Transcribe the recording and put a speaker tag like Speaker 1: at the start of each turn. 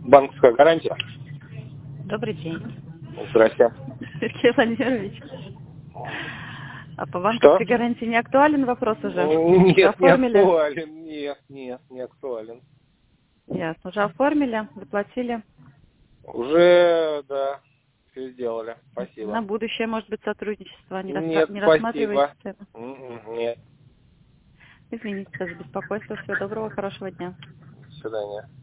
Speaker 1: Банковская гарантия.
Speaker 2: Добрый день.
Speaker 1: Здрасте.
Speaker 2: Сергей Владимирович. А по
Speaker 1: Что?
Speaker 2: банковской гарантии не актуален вопрос уже?
Speaker 1: Нет, не
Speaker 2: Оформили?
Speaker 1: актуален. Нет, не актуален.
Speaker 2: Ясно. Уже оформили, заплатили.
Speaker 1: Уже, да, все сделали.
Speaker 2: На
Speaker 1: Спасибо.
Speaker 2: будущее, может быть, сотрудничество
Speaker 1: Нет,
Speaker 2: не рассматриваете
Speaker 1: спасибо.
Speaker 2: это?
Speaker 1: Нет.
Speaker 2: Извините за беспокойство. Всего доброго, хорошего дня.
Speaker 1: До свидания.